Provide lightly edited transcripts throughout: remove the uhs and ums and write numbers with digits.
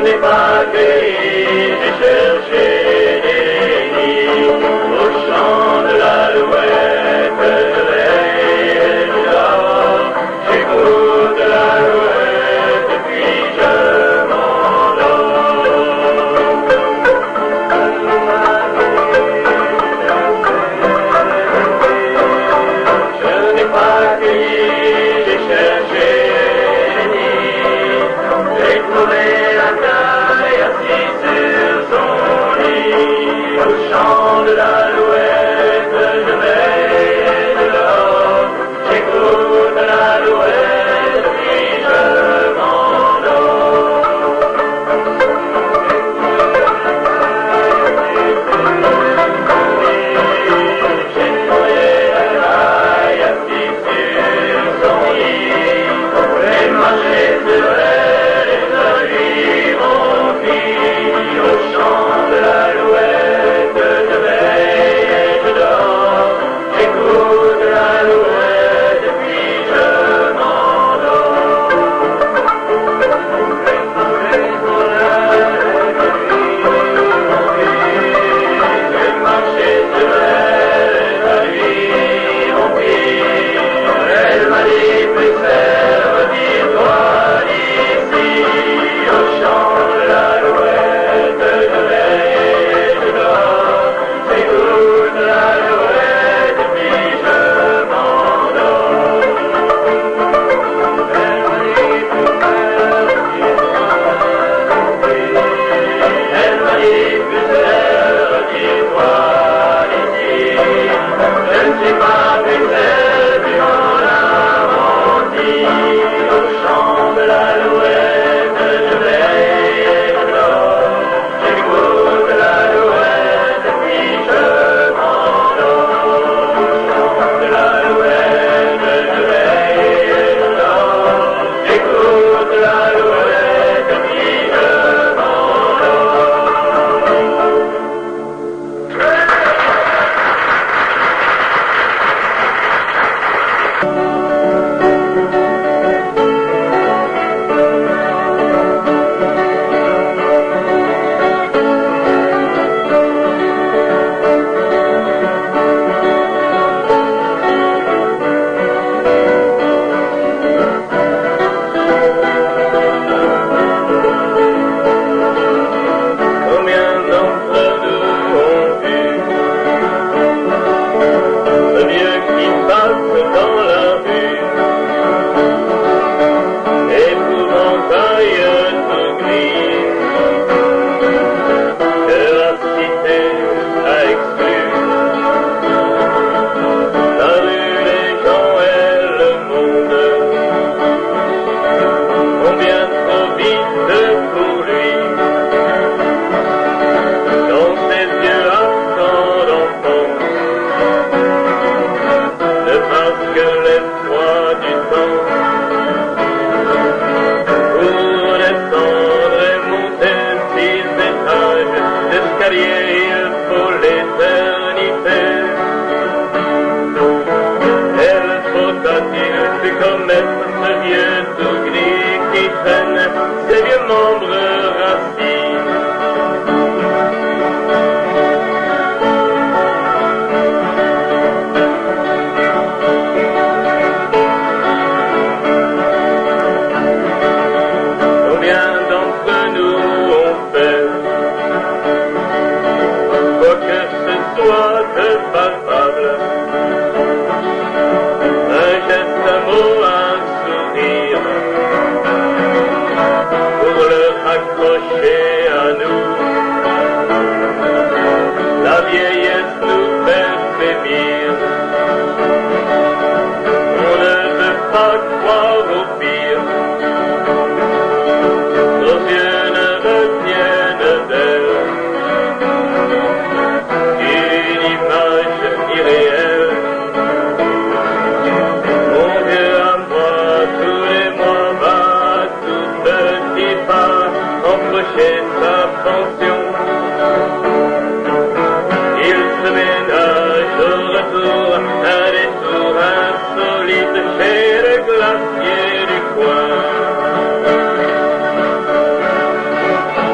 n'ai pas cueilli, j'ai cherché des nids au champ de l'alouette, je veille et je dors, j'écoute l'alouette, puis je m'endors. Je n'ai pas cueilli, j'ai cherché des nids, j'ai trouvé la caille assise sur son lit, au champ de l'alouette, je veille et je dors, j'écoute l'alouette, puis je m'endors. J'ai trouvé la caille assise sur son lit, j'ai marché sur elle et je lui montis au champ de l'alouette, je veille et je dors, j'écoute l'alouette, puis je m'endors. J'ai marché sur elle et je lui montis, elle m'a dit plus faire, retire-toi d'ici, au champ de l'alouette, je veille et je dors, j'écoute l'alouette, puis je m'endors. Elle m'a dit plus faire, elle m'a dit plus faire, retire-toi d'ici, je ne suis pas plus celle qui m'en a menti, au champ de l'alouette, je veille et je dors, j'écoute l'alouette, puis je m'endors. Au champ de l'alouette, je veille et je dors, j'écoute l'alouette, puis je m'endors. Combien d'entre nous ont vu le vieux qui passe dans la rue, épouvantail tout gris, que la cité a exclu. La rue, les gens et le monde, combien trop vite pour lui. Dans ses yeux absents d'enfance, ne passe que l'effroi du temps. Pour descendre et monter 6 étages d'escalier, il faut l'éternité. Quelle faute a-t-il pu commettre ce vieux tout gris qui traîne ses vieux membres rassis? Combien d'entre nous ont fait, quoi que ce soit de palpable, un geste, un mot, un sourire, pour le raccrocher à nous. La vieillesse nous fait frémir, on ne veut pas croire au pire. Nos yeux ne retiennent d'elle qu'une image irréelle. Mon Dieu à moi, tous les mois va tout petit pas empocher sa pension. Il se ménage au retour un détour insolite chez le glacier du coin.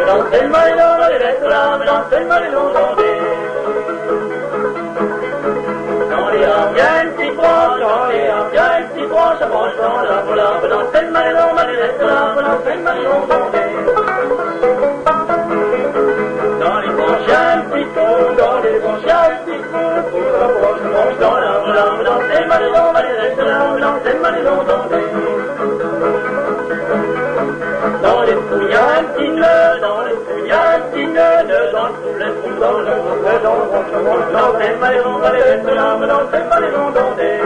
dans les maillots, dans les restaurants, dans les maillots, dans les un petit froid, dans les un petit froid, ça mange dans la volable, dans les maillots, dans les restaurants, dans les maillots, dans les branches un petit peu, dans les branches un petit peu, pour la broche, mange dans la volable, dans les maillots, dans les restaurants, dans les maillots, dans les fouilles un petit nœud, dans les fouilles un petit nœud, dans tous les trous, dans le ventre, dans le ventre, dans les maillots, dans les restaurants, dans les maillots, dans les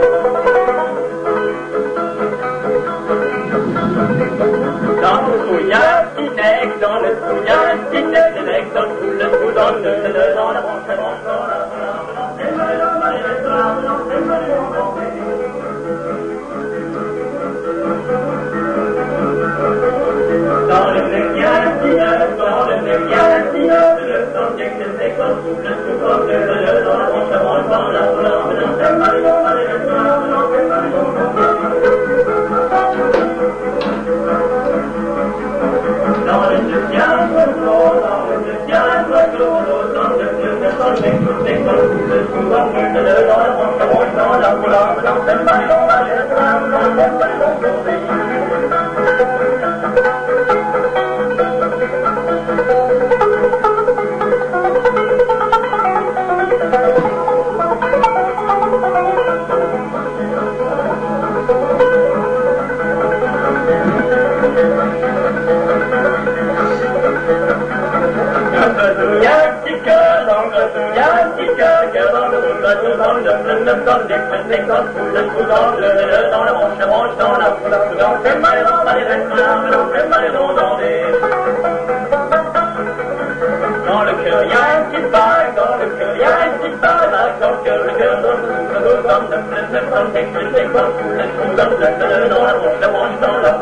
dans le fouille un petit nec, dans le fouille un petit nec, dans tous les trous, dans le nœud, dans la branche, dans la dans les maillots, dans les restaurants, dans les maillots, dans les dans le mécanisme, dans le mécanisme, le temps que c'est comme tout le souvent que le dans la branche, dans la dans les maillots, dans les restaurants, dans les maillots, dans le deuxième clos, dans le deuxième clos, dans le deuxième clos, c'est comme tout le souvent que le dans la branche, dans la dans les maillots, dans les restaurants, dans les maillots, dans le cœur, il y a un petit bague, dans le cœur, il y a un petit bague, dans le cœur, le cœur donne dans la bouche, dans la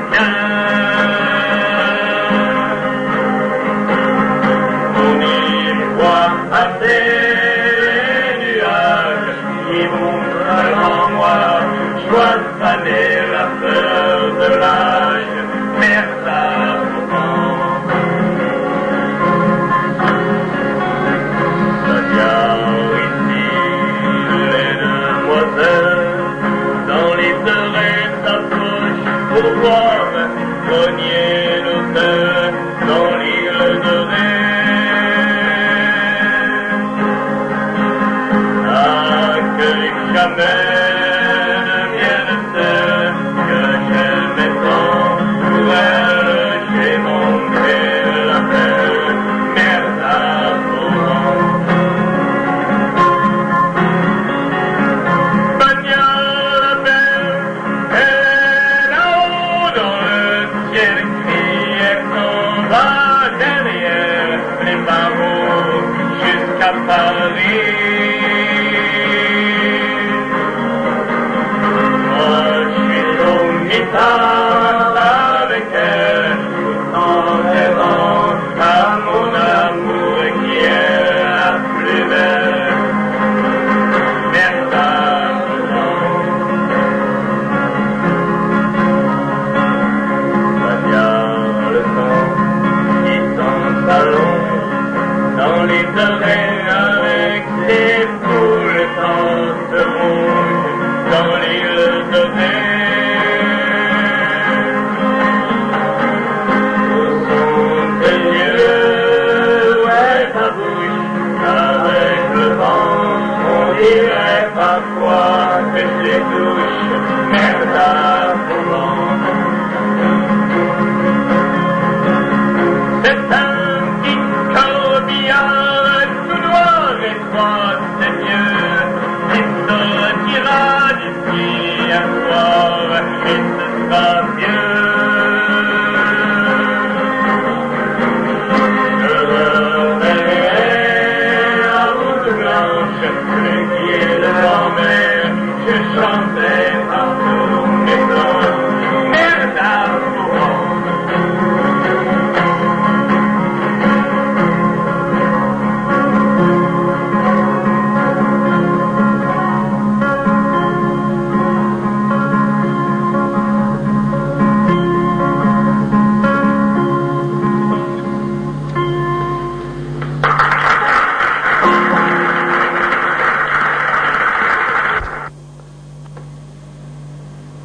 On y voit passer les nuages qui montrent devant moi, joie de faner la fleur de l'âge, merda pourtant. Ici, les demoiselles, dans les terrains s'approchent pour voir cogner l'auteur dans l'île de Ré. Ah, que jamais ne vienne celle que j'aimais tant, pour elle j'ai montré la terre, merde à Provence. Jusqu'à Paris. Moi, je suis au mi-temps avec elle, tout en rêvant à mon amour qui est la plus belle. Merda, le temps qui s'en s'allonge dans les terrains avec des poules se rouges dans l'île de Ré. Où sont tes yeux, ouais ta bouche, avec le vent, on dirait parfois que je les touche, merde à Provence. C'est un